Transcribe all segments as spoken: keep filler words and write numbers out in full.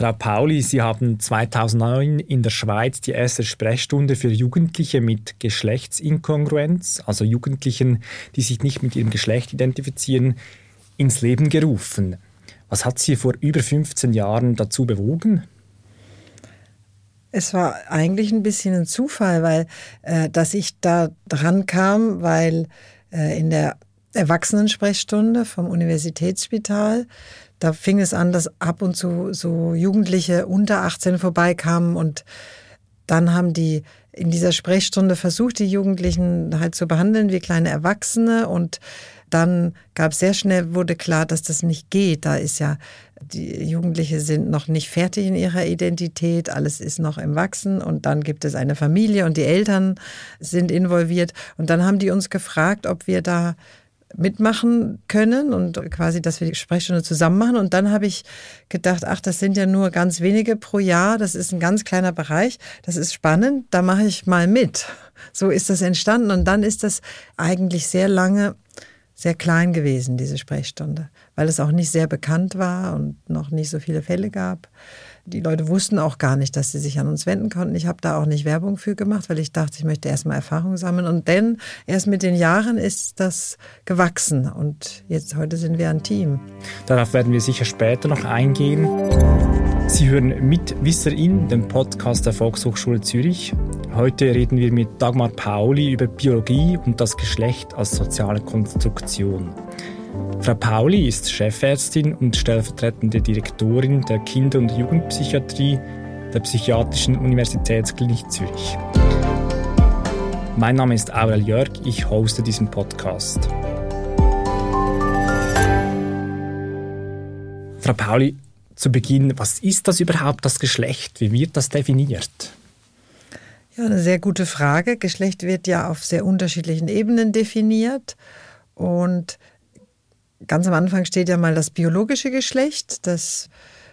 Frau Pauli, Sie haben zweitausendneun in der Schweiz die erste Sprechstunde für Jugendliche mit Geschlechtsinkongruenz, also Jugendlichen, die sich nicht mit ihrem Geschlecht identifizieren, ins Leben gerufen. Was hat Sie vor über fünfzehn Jahren dazu bewogen? Es war eigentlich ein bisschen ein Zufall, weil äh, dass ich da dran kam, weil äh, in der Erwachsenensprechstunde vom Universitätsspital, da fing es an, dass ab und zu so Jugendliche unter achtzehn vorbeikamen und dann haben die in dieser Sprechstunde versucht, die Jugendlichen halt zu behandeln wie kleine Erwachsene und dann gab es sehr schnell, wurde klar, dass das nicht geht. Da ist ja, die Jugendlichen sind noch nicht fertig in ihrer Identität, alles ist noch im Wachsen und dann gibt es eine Familie und die Eltern sind involviert und dann haben die uns gefragt, ob wir da mitmachen können und quasi, dass wir die Sprechstunde zusammen machen. Und dann habe ich gedacht, ach, das sind ja nur ganz wenige pro Jahr, das ist ein ganz kleiner Bereich, das ist spannend, da mache ich mal mit. So ist das entstanden und dann ist das eigentlich sehr lange sehr klein gewesen, diese Sprechstunde, weil es auch nicht sehr bekannt war und noch nicht so viele Fälle gab. Die Leute wussten auch gar nicht, dass sie sich an uns wenden konnten. Ich habe da auch nicht Werbung für gemacht, weil ich dachte, ich möchte erstmal Erfahrung sammeln. Und dann, erst mit den Jahren ist das gewachsen. Und jetzt, heute sind wir ein Team. Darauf werden wir sicher später noch eingehen. Sie hören Mitwisserin, den Podcast der Volkshochschule Zürich. Heute reden wir mit Dagmar Pauli über Biologie und das Geschlecht als soziale Konstruktion. Frau Pauli ist Chefärztin und stellvertretende Direktorin der Kinder- und Jugendpsychiatrie der Psychiatrischen Universitätsklinik Zürich. Mein Name ist Aurel Jörg, ich hoste diesen Podcast. Frau Pauli, zu Beginn, was ist das überhaupt, das Geschlecht? Wie wird das definiert? Ja, eine sehr gute Frage. Geschlecht wird ja auf sehr unterschiedlichen Ebenen definiert und ganz am Anfang steht ja mal das biologische Geschlecht. Das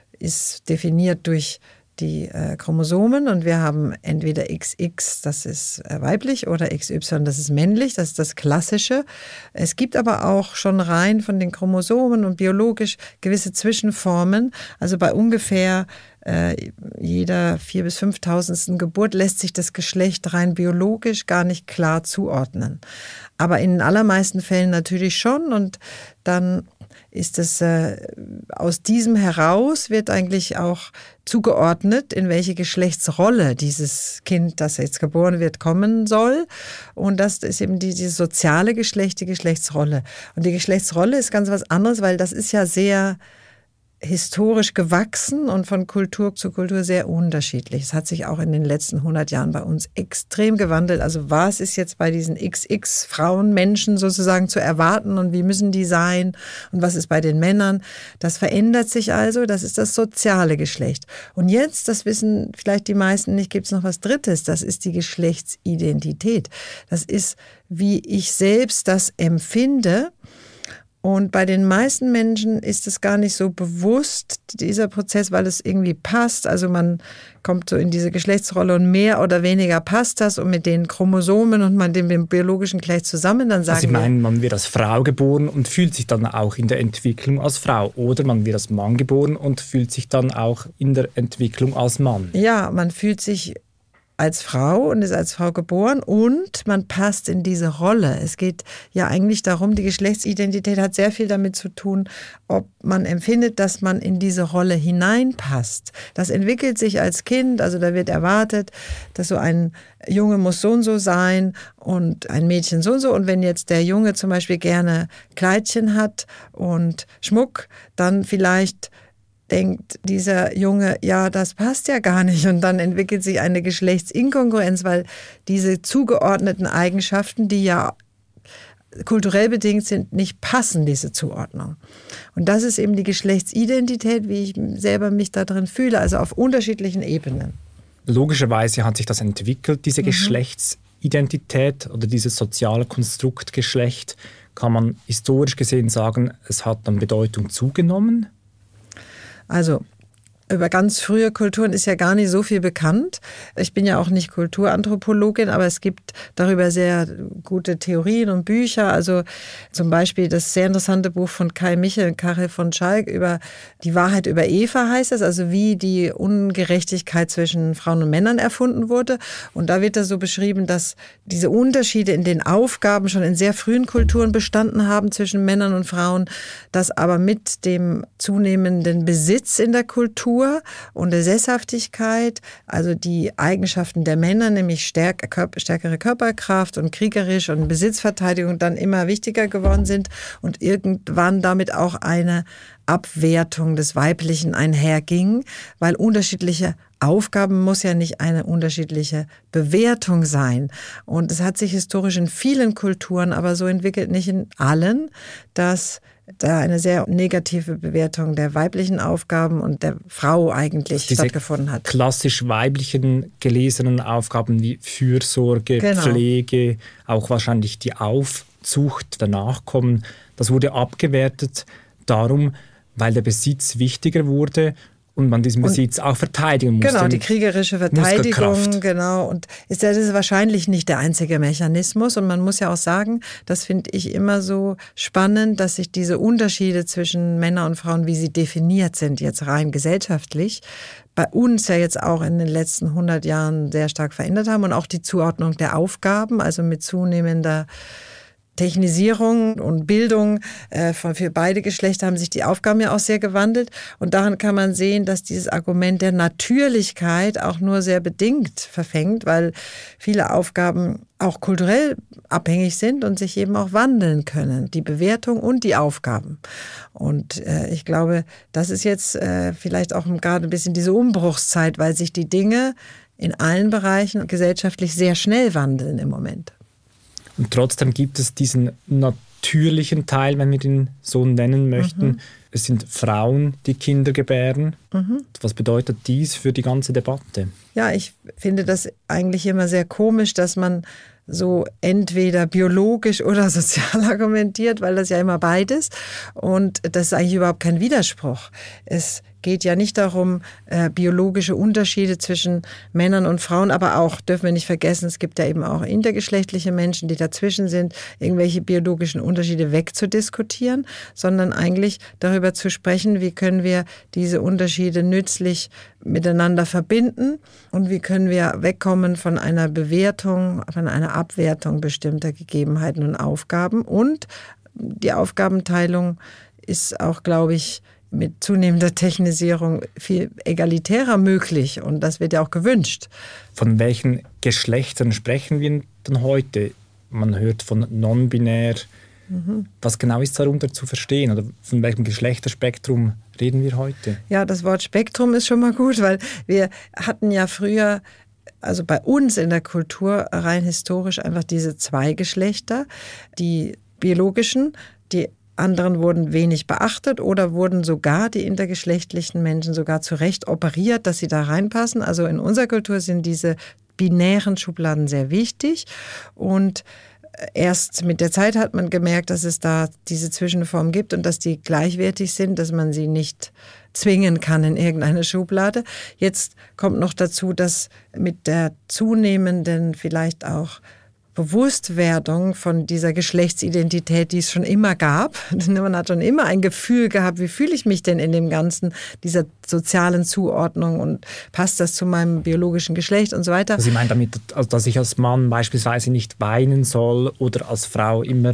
ist definiert durch die äh, Chromosomen und wir haben entweder X X, das ist äh, weiblich, oder X Y, das ist männlich, das ist das Klassische. Es gibt aber auch schon rein von den Chromosomen und biologisch gewisse Zwischenformen. Also bei ungefähr äh, jeder vier- bis fünftausendsten Geburt lässt sich das Geschlecht rein biologisch gar nicht klar zuordnen. Aber in den allermeisten Fällen natürlich schon und dann ist es äh, aus diesem heraus wird eigentlich auch zugeordnet, in welche Geschlechtsrolle dieses Kind, das jetzt geboren wird, kommen soll. Und das ist eben die, die soziale Geschlecht, die Geschlechtsrolle. Und die Geschlechtsrolle ist ganz was anderes, weil das ist ja sehr historisch gewachsen und von Kultur zu Kultur sehr unterschiedlich. Es hat sich auch in den letzten hundert Jahren bei uns extrem gewandelt. Also was ist jetzt bei diesen X X-Frauen, Menschen sozusagen zu erwarten und wie müssen die sein und was ist bei den Männern? Das verändert sich also, das ist das soziale Geschlecht. Und jetzt, das wissen vielleicht die meisten nicht, gibt es noch was Drittes, das ist die Geschlechtsidentität. Das ist, wie ich selbst das empfinde. Und bei den meisten Menschen ist es gar nicht so bewusst, dieser Prozess, weil es irgendwie passt. Also man kommt so in diese Geschlechtsrolle und mehr oder weniger passt das und mit den Chromosomen und man dem biologischen gleich zusammen, dann sagen also Sie wir... meinen, man wird als Frau geboren und fühlt sich dann auch in der Entwicklung als Frau. Oder man wird als Mann geboren und fühlt sich dann auch in der Entwicklung als Mann. Ja, man fühlt sich als Frau und ist als Frau geboren und man passt in diese Rolle. Es geht ja eigentlich darum, die Geschlechtsidentität hat sehr viel damit zu tun, ob man empfindet, dass man in diese Rolle hineinpasst. Das entwickelt sich als Kind, also da wird erwartet, dass so ein Junge muss so und so sein und ein Mädchen so und so. Und wenn jetzt der Junge zum Beispiel gerne Kleidchen hat und Schmuck, dann vielleicht denkt dieser Junge, ja, das passt ja gar nicht. Und dann entwickelt sich eine Geschlechtsinkongruenz, weil diese zugeordneten Eigenschaften, die ja kulturell bedingt sind, nicht passen, diese Zuordnung. Und das ist eben die Geschlechtsidentität, wie ich selber mich da drin fühle, also auf unterschiedlichen Ebenen. Logischerweise hat sich das entwickelt, diese mhm. Geschlechtsidentität oder dieses soziale Konstrukt Geschlecht. Kann man historisch gesehen sagen, es hat an Bedeutung zugenommen? Also Über ganz frühe Kulturen ist ja gar nicht so viel bekannt. Ich bin ja auch nicht Kulturanthropologin, aber es gibt darüber sehr gute Theorien und Bücher. Also zum Beispiel das sehr interessante Buch von Kai Michel und Karin von Schalk über die Wahrheit über Eva heißt es, also wie die Ungerechtigkeit zwischen Frauen und Männern erfunden wurde. Und da wird das so beschrieben, dass diese Unterschiede in den Aufgaben schon in sehr frühen Kulturen bestanden haben zwischen Männern und Frauen, dass aber mit dem zunehmenden Besitz in der Kultur und der Sesshaftigkeit, also die Eigenschaften der Männer, nämlich stärkere Körperkraft und kriegerisch und Besitzverteidigung dann immer wichtiger geworden sind und irgendwann damit auch eine Abwertung des Weiblichen einherging, weil unterschiedliche Aufgaben muss ja nicht eine unterschiedliche Bewertung sein. Und es hat sich historisch in vielen Kulturen aber so entwickelt, nicht in allen, dass da eine sehr negative Bewertung der weiblichen Aufgaben und der Frau eigentlich diese stattgefunden hat. Klassisch weiblichen gelesenen Aufgaben wie Fürsorge, genau. Pflege, auch wahrscheinlich die Aufzucht der Nachkommen, das wurde abgewertet darum, weil der Besitz wichtiger wurde und man diesen Besitz und, auch verteidigen musste. Genau, die kriegerische Verteidigung, genau. Und ist, das ist wahrscheinlich nicht der einzige Mechanismus. Und man muss ja auch sagen, das finde ich immer so spannend, dass sich diese Unterschiede zwischen Männern und Frauen, wie sie definiert sind, jetzt rein gesellschaftlich, bei uns ja jetzt auch in den letzten hundert Jahren sehr stark verändert haben. Und auch die Zuordnung der Aufgaben, also mit zunehmender Technisierung und Bildung äh, von, für beide Geschlechter haben sich die Aufgaben ja auch sehr gewandelt. Und daran kann man sehen, dass dieses Argument der Natürlichkeit auch nur sehr bedingt verfängt, weil viele Aufgaben auch kulturell abhängig sind und sich eben auch wandeln können, die Bewertung und die Aufgaben. Und äh, ich glaube, das ist jetzt äh, vielleicht auch gerade ein bisschen diese Umbruchszeit, weil sich die Dinge in allen Bereichen gesellschaftlich sehr schnell wandeln im Moment. Und trotzdem gibt es diesen natürlichen Teil, wenn wir den so nennen möchten. Mhm. Es sind Frauen, die Kinder gebären. Mhm. Was bedeutet dies für die ganze Debatte? Ja, ich finde das eigentlich immer sehr komisch, dass man so entweder biologisch oder sozial argumentiert, weil das ja immer beides. Und das ist eigentlich überhaupt kein Widerspruch. Es geht ja nicht darum, äh, biologische Unterschiede zwischen Männern und Frauen, aber auch, dürfen wir nicht vergessen, es gibt ja eben auch intergeschlechtliche Menschen, die dazwischen sind, irgendwelche biologischen Unterschiede wegzudiskutieren, sondern eigentlich darüber zu sprechen, wie können wir diese Unterschiede nützlich miteinander verbinden und wie können wir wegkommen von einer Bewertung, von einer Abwertung bestimmter Gegebenheiten und Aufgaben. Und die Aufgabenteilung ist auch, glaube ich, mit zunehmender Technisierung viel egalitärer möglich und das wird ja auch gewünscht. Von welchen Geschlechtern sprechen wir denn heute? Man hört von non-binär. Mhm. Was genau ist darunter zu verstehen oder von welchem Geschlechterspektrum reden wir heute? Ja, das Wort Spektrum ist schon mal gut, weil wir hatten ja früher, also bei uns in der Kultur rein historisch einfach diese zwei Geschlechter, die biologischen, die anderen wurden wenig beachtet oder wurden sogar die intergeschlechtlichen Menschen sogar zurecht operiert, dass sie da reinpassen. Also in unserer Kultur sind diese binären Schubladen sehr wichtig und erst mit der Zeit hat man gemerkt, dass es da diese Zwischenform gibt und dass die gleichwertig sind, dass man sie nicht zwingen kann in irgendeine Schublade. Jetzt kommt noch dazu, dass mit der zunehmenden vielleicht auch Bewusstwerdung von dieser Geschlechtsidentität, die es schon immer gab. Man hat schon immer ein Gefühl gehabt, wie fühle ich mich denn in dem Ganzen, dieser sozialen Zuordnung und passt das zu meinem biologischen Geschlecht und so weiter. Also Sie meinen damit, dass ich als Mann beispielsweise nicht weinen soll oder als Frau immer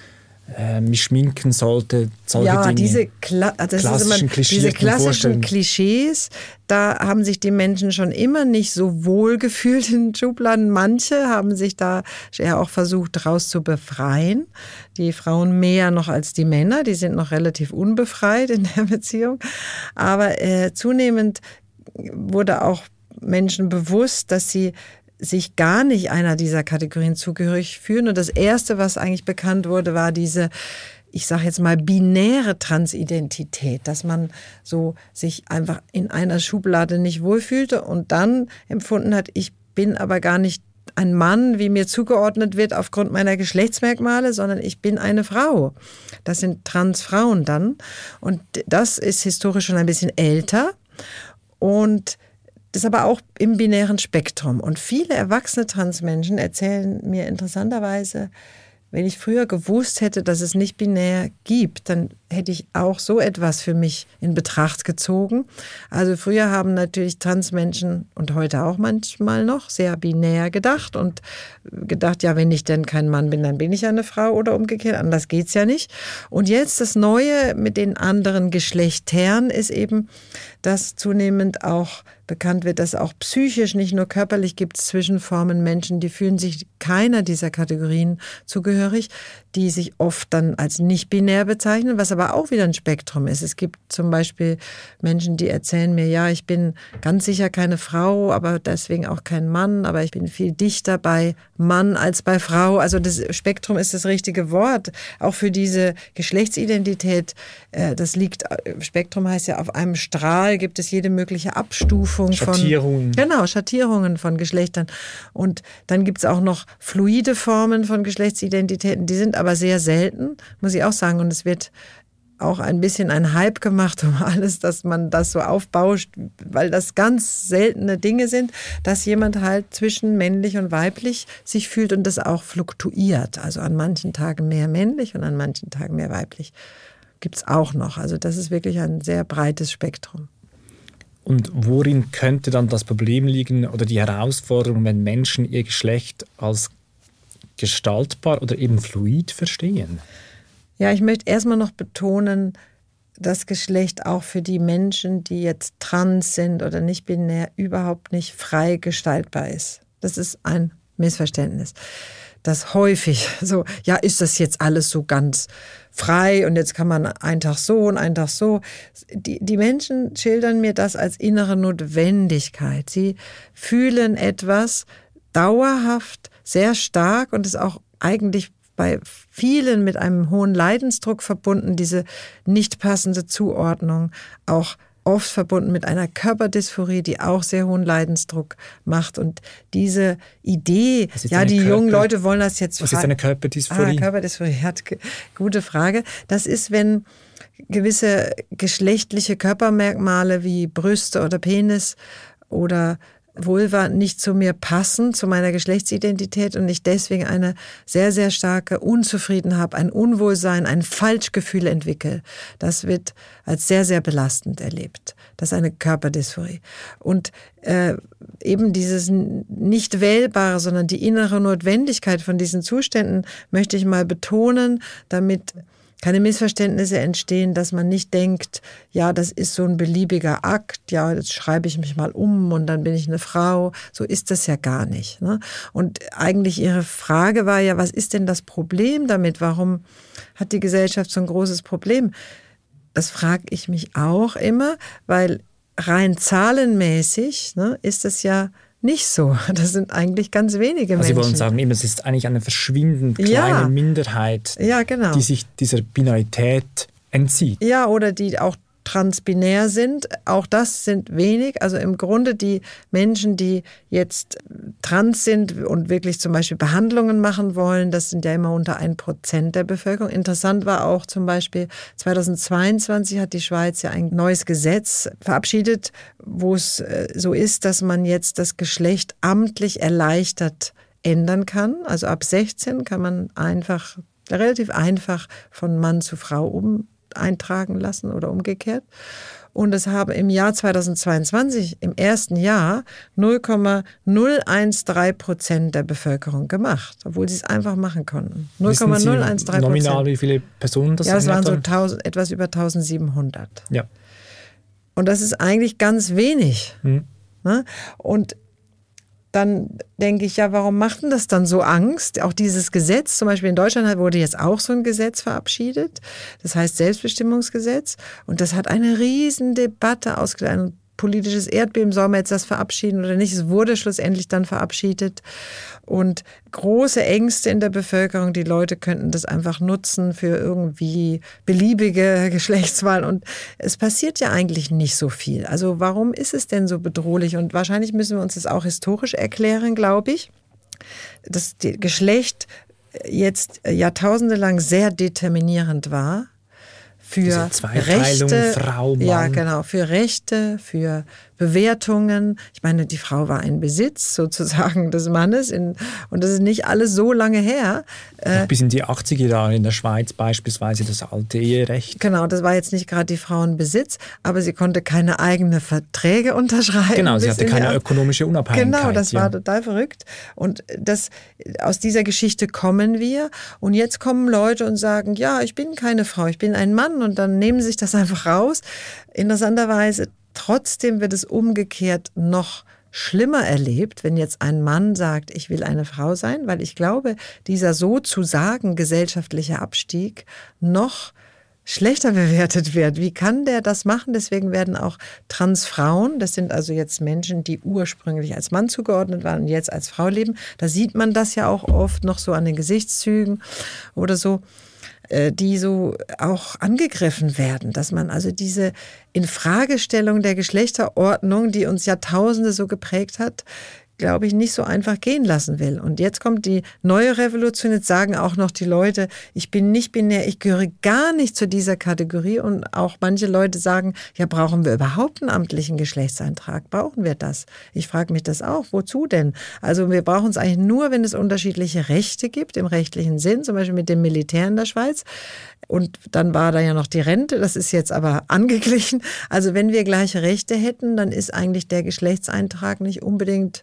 äh, mich schminken sollte, solche ja, Dinge. Diese, Kla- das ist immer, diese klassischen Klischees, da haben sich die Menschen schon immer nicht so wohl gefühlt in Schubladen. Manche haben sich da ja auch versucht, daraus zu befreien. Die Frauen mehr noch als die Männer, die sind noch relativ unbefreit in der Beziehung. Aber äh, zunehmend wurde auch Menschen bewusst, dass sie sich gar nicht einer dieser Kategorien zugehörig fühlen. Und das Erste, was eigentlich bekannt wurde, war diese, ich sage jetzt mal, binäre Transidentität, dass man so sich einfach in einer Schublade nicht wohlfühlte und dann empfunden hat, ich bin aber gar nicht ein Mann, wie mir zugeordnet wird aufgrund meiner Geschlechtsmerkmale, sondern ich bin eine Frau. Das sind Transfrauen dann. Und das ist historisch schon ein bisschen älter. Und das ist aber auch im binären Spektrum. Und viele erwachsene Transmenschen erzählen mir interessanterweise, wenn ich früher gewusst hätte, dass es nicht binär gibt, dann hätte ich auch so etwas für mich in Betracht gezogen. Also früher haben natürlich Transmenschen und heute auch manchmal noch sehr binär gedacht und gedacht, ja, wenn ich denn kein Mann bin, dann bin ich eine Frau oder umgekehrt. Anders geht's ja nicht. Und jetzt das Neue mit den anderen Geschlechtern ist eben, dass zunehmend auch bekannt wird, dass auch psychisch, nicht nur körperlich, gibt es Zwischenformen Menschen, die fühlen sich keiner dieser Kategorien zugehörig, die sich oft dann als nicht binär bezeichnen, was aber auch wieder ein Spektrum ist. Es gibt zum Beispiel Menschen, die erzählen mir, ja, ich bin ganz sicher keine Frau, aber deswegen auch kein Mann, aber ich bin viel dichter bei Mann als bei Frau. Also das Spektrum ist das richtige Wort, auch für diese Geschlechtsidentität. Das liegt, Spektrum heißt ja, auf einem Strahl gibt es jede mögliche Abstufung Schattierungen. von, genau, Schattierungen von Geschlechtern. Und dann gibt es auch noch fluide Formen von Geschlechtsidentitäten, die sind aber sehr selten, muss ich auch sagen. Und es wird auch ein bisschen ein Hype gemacht um alles, dass man das so aufbauscht, weil das ganz seltene Dinge sind, dass jemand halt zwischen männlich und weiblich sich fühlt und das auch fluktuiert. Also an manchen Tagen mehr männlich und an manchen Tagen mehr weiblich. Gibt es auch noch. Also das ist wirklich ein sehr breites Spektrum. Und worin könnte dann das Problem liegen oder die Herausforderung, wenn Menschen ihr Geschlecht als gestaltbar oder eben fluid verstehen? Ja, ich möchte erstmal noch betonen, dass Geschlecht auch für die Menschen, die jetzt trans sind oder nicht binär, überhaupt nicht frei gestaltbar ist. Das ist ein Missverständnis. Das häufig so, ja, ist das jetzt alles so ganz frei und jetzt kann man einen Tag so und einen Tag so. Die, die Menschen schildern mir das als innere Notwendigkeit. Sie fühlen etwas dauerhaft, sehr stark und ist auch eigentlich bei vielen mit einem hohen Leidensdruck verbunden, diese nicht passende Zuordnung, auch oft verbunden mit einer Körperdysphorie, die auch sehr hohen Leidensdruck macht. Und diese Idee, ja, die Körper, jungen Leute wollen das jetzt... Was ist eine Körperdysphorie? Ah, Körperdysphorie, hat gute Frage. Das ist, wenn gewisse geschlechtliche Körpermerkmale wie Brüste oder Penis oder Vulva nicht zu mir passen, zu meiner Geschlechtsidentität und ich deswegen eine sehr, sehr starke Unzufriedenheit habe, ein Unwohlsein, ein Falschgefühl entwickle. Das wird als sehr, sehr belastend erlebt. Das ist eine Körperdysphorie. Und äh, eben dieses nicht Wählbare, sondern die innere Notwendigkeit von diesen Zuständen möchte ich mal betonen, damit keine Missverständnisse entstehen, dass man nicht denkt, ja, das ist so ein beliebiger Akt, ja, jetzt schreibe ich mich mal um und dann bin ich eine Frau. So ist das ja gar nicht. Ne? Und eigentlich Ihre Frage war ja, was ist denn das Problem damit? Warum hat die Gesellschaft so ein großes Problem? Das frage ich mich auch immer, weil rein zahlenmäßig, ne, ist es ja nicht so. Das sind eigentlich ganz wenige also Menschen. Sie wollen sagen, es ist eigentlich eine verschwindend kleine ja. Minderheit, ja, genau. die sich dieser Binarität entzieht. Ja, oder die auch transbinär sind. Auch das sind wenig. Also im Grunde die Menschen, die jetzt trans sind und wirklich zum Beispiel Behandlungen machen wollen, das sind ja immer unter ein Prozent der Bevölkerung. Interessant war auch zum Beispiel zweitausendzweiundzwanzig hat die Schweiz ja ein neues Gesetz verabschiedet, wo es so ist, dass man jetzt das Geschlecht amtlich erleichtert ändern kann. Also ab sechzehn kann man einfach, relativ einfach von Mann zu Frau um eintragen lassen oder umgekehrt. Und es haben im Jahr zweitausendzweiundzwanzig, im ersten Jahr, null Komma null eins drei Prozent der Bevölkerung gemacht, obwohl sie es einfach machen konnten. null Komma null eins drei Prozent. Nominal, wie viele Personen das sind? Ja, es waren so tausend, etwas über eintausendsiebenhundert. Ja. Und das ist eigentlich ganz wenig. Hm. Und dann denke ich, ja, warum macht denn das dann so Angst? Auch dieses Gesetz, zum Beispiel in Deutschland wurde jetzt auch so ein Gesetz verabschiedet. Das heißt Selbstbestimmungsgesetz. Und das hat eine riesen Debatte ausgelöst. Ein politisches Erdbeben, soll man jetzt das verabschieden oder nicht? Es wurde schlussendlich dann verabschiedet. Und große Ängste in der Bevölkerung, die Leute könnten das einfach nutzen für irgendwie beliebige Geschlechtswahlen. Und es passiert ja eigentlich nicht so viel. Also warum ist es denn so bedrohlich? Und wahrscheinlich müssen wir uns das auch historisch erklären, glaube ich, dass das Geschlecht jetzt jahrtausende lang sehr determinierend war. Für Rechte, Frau, Mann. ja genau, für Rechte, für Bewertungen. Ich meine, die Frau war ein Besitz sozusagen des Mannes in, und das ist nicht alles so lange her. Äh, bis in die achtziger Jahre in der Schweiz beispielsweise das alte Eherecht. Genau, das war jetzt nicht gerade die Frauenbesitz, aber sie konnte keine eigenen Verträge unterschreiben. Genau, sie hatte keine ökonomische Unabhängigkeit. Genau, das ja. war total verrückt. Und das, aus dieser Geschichte kommen wir. Und jetzt kommen Leute und sagen, ja, ich bin keine Frau, ich bin ein Mann. Und dann nehmen sie sich das einfach raus. Interessanterweise, trotzdem wird es umgekehrt noch schlimmer erlebt, wenn jetzt ein Mann sagt, ich will eine Frau sein, weil ich glaube, dieser sozusagen gesellschaftliche Abstieg noch schlechter bewertet wird. Wie kann der das machen? Deswegen werden auch Transfrauen, das sind also jetzt Menschen, die ursprünglich als Mann zugeordnet waren und jetzt als Frau leben, da sieht man das ja auch oft noch so an den Gesichtszügen oder so, die so auch angegriffen werden, dass man also diese Infragestellung der Geschlechterordnung, die uns Jahrtausende so geprägt hat, glaube ich, nicht so einfach gehen lassen will. Und jetzt kommt die neue Revolution, jetzt sagen auch noch die Leute, ich bin nicht binär, ich gehöre gar nicht zu dieser Kategorie. Und auch manche Leute sagen, ja, brauchen wir überhaupt einen amtlichen Geschlechtseintrag? Brauchen wir das? Ich frage mich das auch, wozu denn? Also wir brauchen es eigentlich nur, wenn es unterschiedliche Rechte gibt, im rechtlichen Sinn, zum Beispiel mit dem Militär in der Schweiz. Und dann war da ja noch die Rente, das ist jetzt aber angeglichen. Also wenn wir gleiche Rechte hätten, dann ist eigentlich der Geschlechtseintrag nicht unbedingt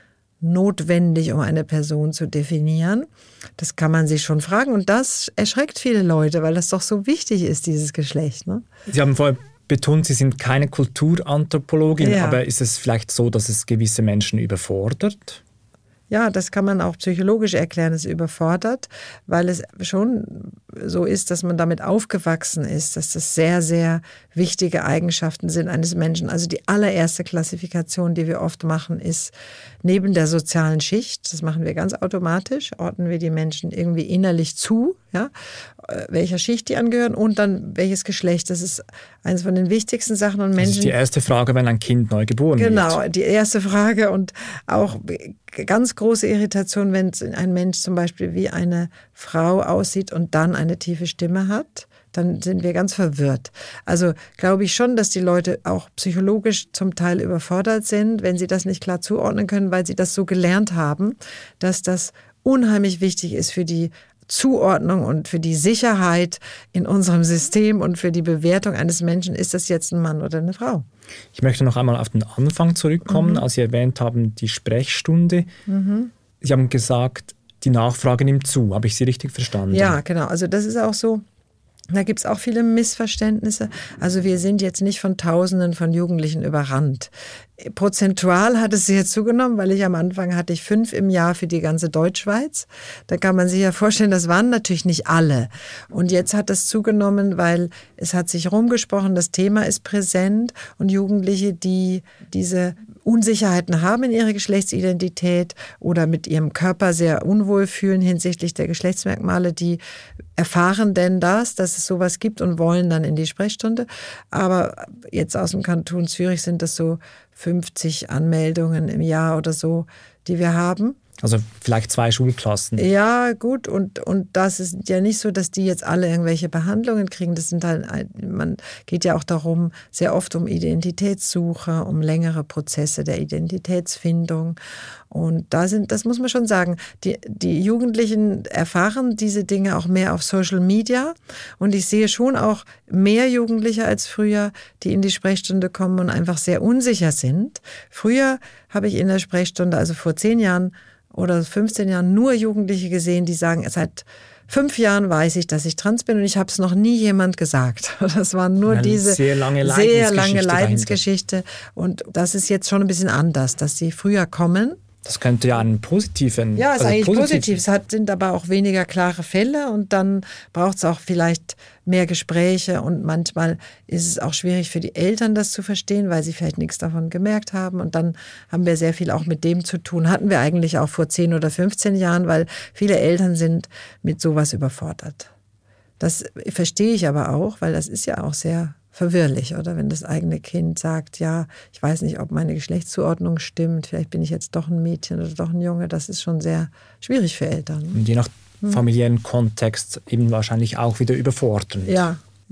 notwendig, um eine Person zu definieren. Das kann man sich schon fragen. Und das erschreckt viele Leute, weil das doch so wichtig ist, dieses Geschlecht. Ne? Sie haben vorher betont, Sie sind keine Kulturanthropologin, ja. Aber ist es vielleicht so, dass es gewisse Menschen überfordert? Ja, das kann man auch psychologisch erklären, es überfordert, weil es schon so ist, dass man damit aufgewachsen ist, dass das sehr, sehr wichtige Eigenschaften sind eines Menschen. Also die allererste Klassifikation, die wir oft machen, ist neben der sozialen Schicht, das machen wir ganz automatisch, ordnen wir die Menschen irgendwie innerlich zu, ja, welcher Schicht die angehören und dann welches Geschlecht. Das ist eines von den wichtigsten Sachen. Und Menschen, das ist die erste Frage, wenn ein Kind neu geboren genau, wird. Genau, die erste Frage und auch ganz große Irritation, wenn ein Mensch zum Beispiel wie eine Frau aussieht und dann eine tiefe Stimme hat, dann sind wir ganz verwirrt. Also glaube ich schon, dass die Leute auch psychologisch zum Teil überfordert sind, wenn sie das nicht klar zuordnen können, weil sie das so gelernt haben, dass das unheimlich wichtig ist für die Zuordnung und für die Sicherheit in unserem System und für die Bewertung eines Menschen, ist das jetzt ein Mann oder eine Frau. Ich möchte noch einmal auf den Anfang zurückkommen, mhm. als Sie erwähnt haben, die Sprechstunde. Mhm. Sie haben gesagt, die Nachfrage nimmt zu. Habe ich Sie richtig verstanden? Ja, genau. Also das ist auch so. Da gibt es auch viele Missverständnisse. Also wir sind jetzt nicht von Tausenden von Jugendlichen überrannt. Prozentual hat es sehr zugenommen, weil ich am Anfang hatte ich fünf im Jahr für die ganze Deutschschweiz. Da kann man sich ja vorstellen, das waren natürlich nicht alle. Und jetzt hat es zugenommen, weil es hat sich rumgesprochen, das Thema ist präsent und Jugendliche, die diese Unsicherheiten haben in ihrer Geschlechtsidentität oder mit ihrem Körper sehr unwohl fühlen hinsichtlich der Geschlechtsmerkmale, die erfahren denn das, dass es sowas gibt und wollen dann in die Sprechstunde. Aber jetzt aus dem Kanton Zürich sind das so fünfzig Anmeldungen im Jahr oder so, die wir haben. Also vielleicht zwei Schulklassen. Ja, gut. Und, und das ist ja nicht so, dass die jetzt alle irgendwelche Behandlungen kriegen. Das sind halt, man geht ja auch darum, sehr oft um Identitätssuche, um längere Prozesse der Identitätsfindung. Und da sind, das muss man schon sagen, die, die Jugendlichen erfahren diese Dinge auch mehr auf Social Media. Und ich sehe schon auch mehr Jugendliche als früher, die in die Sprechstunde kommen und einfach sehr unsicher sind. Früher habe ich in der Sprechstunde, also vor zehn Jahren, oder fünfzehn Jahren nur Jugendliche gesehen, die sagen, seit fünf Jahren weiß ich, dass ich trans bin und ich habe es noch nie jemand gesagt. Das war nur Eine diese sehr lange sehr Leidensgeschichte. Lange Leidensgeschichte. Und das ist jetzt schon ein bisschen anders, dass sie früher kommen. Das könnte ja einen positiven... Ja, es ist also eigentlich positiv. positiv. Es hat, sind aber auch weniger klare Fälle und dann braucht es auch vielleicht mehr Gespräche und manchmal ist es auch schwierig für die Eltern, das zu verstehen, weil sie vielleicht nichts davon gemerkt haben und dann haben wir sehr viel auch mit dem zu tun. Hatten wir eigentlich auch vor zehn oder fünfzehn Jahren, weil viele Eltern sind mit sowas überfordert. Das verstehe ich aber auch, weil das ist ja auch sehr verwirrlich, oder? Wenn das eigene Kind sagt, ja, ich weiß nicht, ob meine Geschlechtszuordnung stimmt, vielleicht bin ich jetzt doch ein Mädchen oder doch ein Junge, das ist schon sehr schwierig für Eltern. Und je nach familiären Kontext eben wahrscheinlich auch wieder überfordernd. Ja,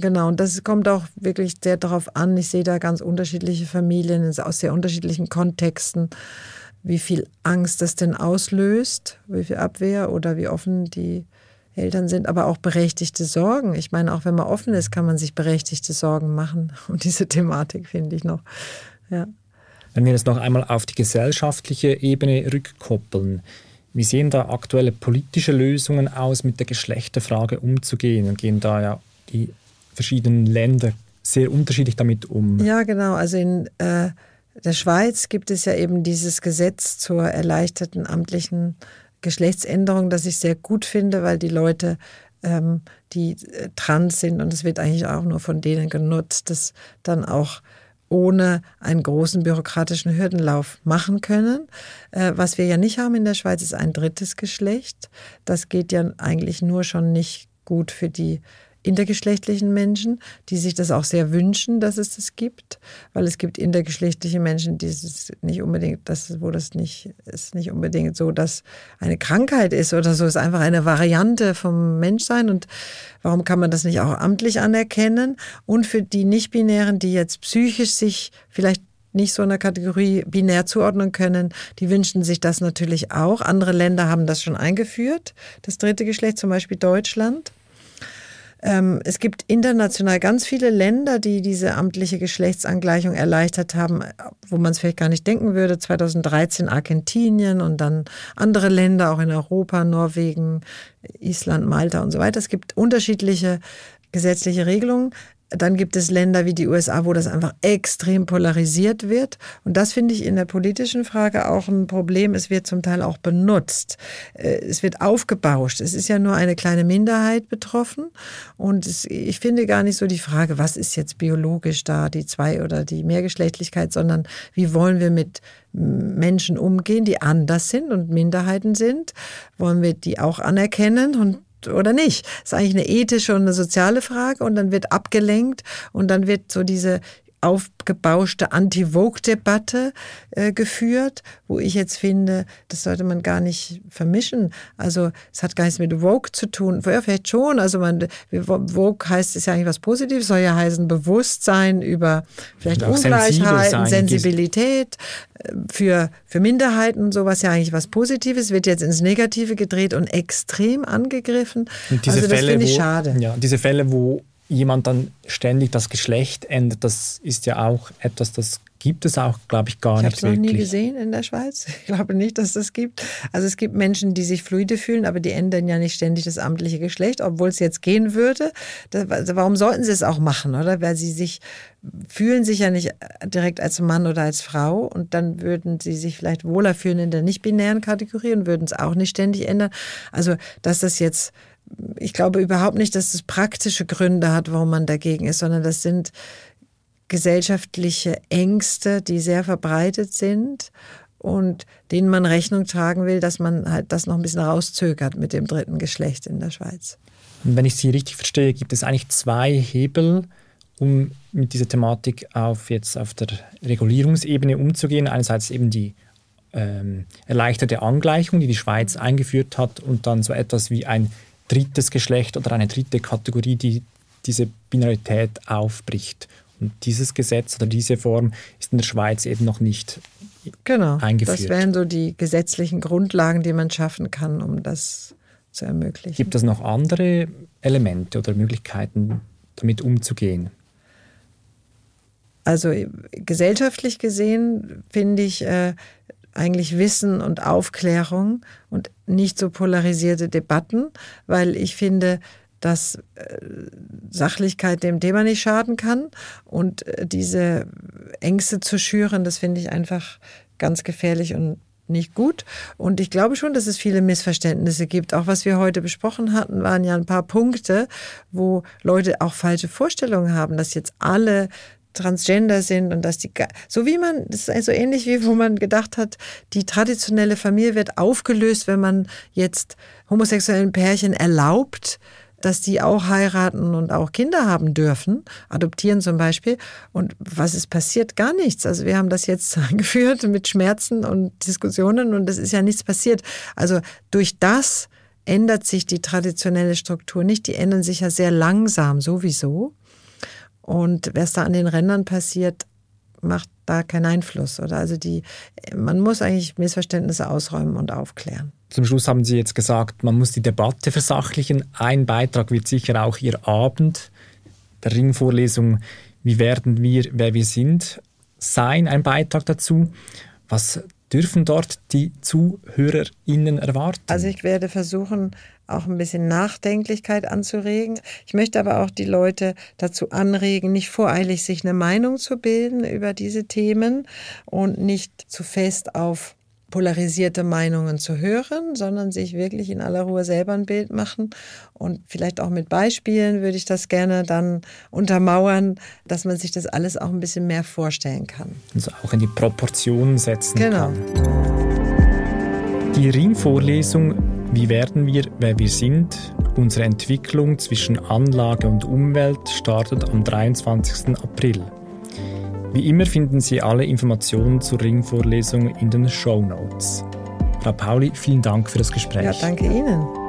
Genau, und das kommt auch wirklich sehr darauf an. Ich sehe da ganz unterschiedliche Familien aus sehr unterschiedlichen Kontexten, wie viel Angst das denn auslöst, wie viel Abwehr oder wie offen die Eltern sind, aber auch berechtigte Sorgen. Ich meine, auch wenn man offen ist, kann man sich berechtigte Sorgen machen. Und diese Thematik finde ich noch, ja. Wenn wir jetzt noch einmal auf die gesellschaftliche Ebene rückkoppeln, wie sehen da aktuelle politische Lösungen aus, mit der Geschlechterfrage umzugehen? Und gehen da ja die verschiedenen Länder sehr unterschiedlich damit um? Ja, genau. Also in äh, der Schweiz gibt es ja eben dieses Gesetz zur erleichterten amtlichen Geschlechtsänderung, das ich sehr gut finde, weil die Leute, ähm, die äh, trans sind, und es wird eigentlich auch nur von denen genutzt, das dann auch ohne einen großen bürokratischen Hürdenlauf machen können. Äh, was wir ja nicht haben in der Schweiz, ist ein drittes Geschlecht. Das geht ja eigentlich nur schon nicht gut für die intergeschlechtlichen Menschen, die sich das auch sehr wünschen, dass es das gibt, weil es gibt intergeschlechtliche Menschen, die es nicht unbedingt, das, wo das nicht ist nicht unbedingt so, dass eine Krankheit ist oder so, es ist einfach eine Variante vom Menschsein. Und warum kann man das nicht auch amtlich anerkennen? Und für die Nicht-Binären, die jetzt psychisch sich vielleicht nicht so einer Kategorie binär zuordnen können, die wünschen sich das natürlich auch. Andere Länder haben das schon eingeführt, das dritte Geschlecht, zum Beispiel Deutschland. Es gibt international ganz viele Länder, die diese amtliche Geschlechtsangleichung erleichtert haben, wo man es vielleicht gar nicht denken würde. zweitausenddreizehn Argentinien und dann andere Länder, auch in Europa, Norwegen, Island, Malta und so weiter. Es gibt unterschiedliche gesetzliche Regelungen. Dann gibt es Länder wie die U S A, wo das einfach extrem polarisiert wird. Und das finde ich in der politischen Frage auch ein Problem. Es wird zum Teil auch benutzt. Es wird aufgebauscht. Es ist ja nur eine kleine Minderheit betroffen. Und es, ich finde gar nicht so die Frage, was ist jetzt biologisch da, die Zwei- oder die Mehrgeschlechtlichkeit, sondern wie wollen wir mit Menschen umgehen, die anders sind und Minderheiten sind? Wollen wir die auch anerkennen und oder nicht? Das ist eigentlich eine ethische und eine soziale Frage, und dann wird abgelenkt und dann wird so diese aufgebauschte Anti-Vogue-Debatte äh, geführt, wo ich jetzt finde, das sollte man gar nicht vermischen. Also es hat gar nichts mit Vogue zu tun. Ja, vielleicht schon. Also man, Vogue heißt, ist ja eigentlich was Positives, soll ja heißen Bewusstsein über vielleicht Ungleichheiten, Sensibilität für, für Minderheiten und sowas, ja eigentlich was Positives, wird jetzt ins Negative gedreht und extrem angegriffen. Und diese also das Fälle, finde ich wo, schade. Ja, diese Fälle, wo jemand dann ständig das Geschlecht ändert, das ist ja auch etwas, das gibt es auch, glaube ich, gar ich nicht wirklich. Ich habe es noch nie gesehen in der Schweiz. Ich glaube nicht, dass das gibt. Also es gibt Menschen, die sich fluide fühlen, aber die ändern ja nicht ständig das amtliche Geschlecht, obwohl es jetzt gehen würde. Das, also warum sollten sie es auch machen, oder? Weil sie sich fühlen sich ja nicht direkt als Mann oder als Frau, und dann würden sie sich vielleicht wohler fühlen in der nicht-binären Kategorie und würden es auch nicht ständig ändern. Also dass das jetzt Ich glaube überhaupt nicht, dass das praktische Gründe hat, warum man dagegen ist, sondern das sind gesellschaftliche Ängste, die sehr verbreitet sind und denen man Rechnung tragen will, dass man halt das noch ein bisschen rauszögert mit dem dritten Geschlecht in der Schweiz. Und wenn ich Sie richtig verstehe, gibt es eigentlich zwei Hebel, um mit dieser Thematik auf jetzt auf der Regulierungsebene umzugehen. Einerseits eben die ähm, erleichterte Angleichung, die die Schweiz eingeführt hat, und dann so etwas wie ein drittes Geschlecht oder eine dritte Kategorie, die diese Binarität aufbricht. Und dieses Gesetz oder diese Form ist in der Schweiz eben noch nicht genau, eingeführt. Das wären so die gesetzlichen Grundlagen, die man schaffen kann, um das zu ermöglichen. Gibt es noch andere Elemente oder Möglichkeiten, damit umzugehen? Also gesellschaftlich gesehen finde ich äh, eigentlich Wissen und Aufklärung und nicht so polarisierte Debatten, weil ich finde, dass äh, Sachlichkeit dem Thema nicht schaden kann, und äh, diese Ängste zu schüren, das finde ich einfach ganz gefährlich und nicht gut. Und ich glaube schon, dass es viele Missverständnisse gibt. Auch was wir heute besprochen hatten, waren ja ein paar Punkte, wo Leute auch falsche Vorstellungen haben, dass jetzt alle Transgender sind und dass die, so wie man, das ist so ähnlich wie wo man gedacht hat, die traditionelle Familie wird aufgelöst, wenn man jetzt homosexuellen Pärchen erlaubt, dass die auch heiraten und auch Kinder haben dürfen, adoptieren zum Beispiel. Und was ist passiert? Gar nichts. Also wir haben das jetzt eingeführt mit Schmerzen und Diskussionen, und es ist ja nichts passiert. Also durch das ändert sich die traditionelle Struktur nicht. Die ändern sich ja sehr langsam sowieso. Und was da an den Rändern passiert, macht da keinen Einfluss. Oder? Also die, man muss eigentlich Missverständnisse ausräumen und aufklären. Zum Schluss haben Sie jetzt gesagt, man muss die Debatte versachlichen. Ein Beitrag wird sicher auch Ihr Abend der Ringvorlesung Wie werden wir, wer wir sind sein, ein Beitrag dazu. Was dürfen dort die ZuhörerInnen erwarten? Also ich werde versuchen, auch ein bisschen Nachdenklichkeit anzuregen. Ich möchte aber auch die Leute dazu anregen, nicht voreilig sich eine Meinung zu bilden über diese Themen und nicht zu fest auf polarisierte Meinungen zu hören, sondern sich wirklich in aller Ruhe selber ein Bild machen und vielleicht auch mit Beispielen würde ich das gerne dann untermauern, dass man sich das alles auch ein bisschen mehr vorstellen kann. Also auch in die Proportionen setzen genau. kann. Die Ringvorlesung Wie werden wir, wer wir sind? Unsere Entwicklung zwischen Anlage und Umwelt startet am dreiundzwanzigsten April. Wie immer finden Sie alle Informationen zur Ringvorlesung in den Shownotes. Frau Pauli, vielen Dank für das Gespräch. Ja, danke Ihnen.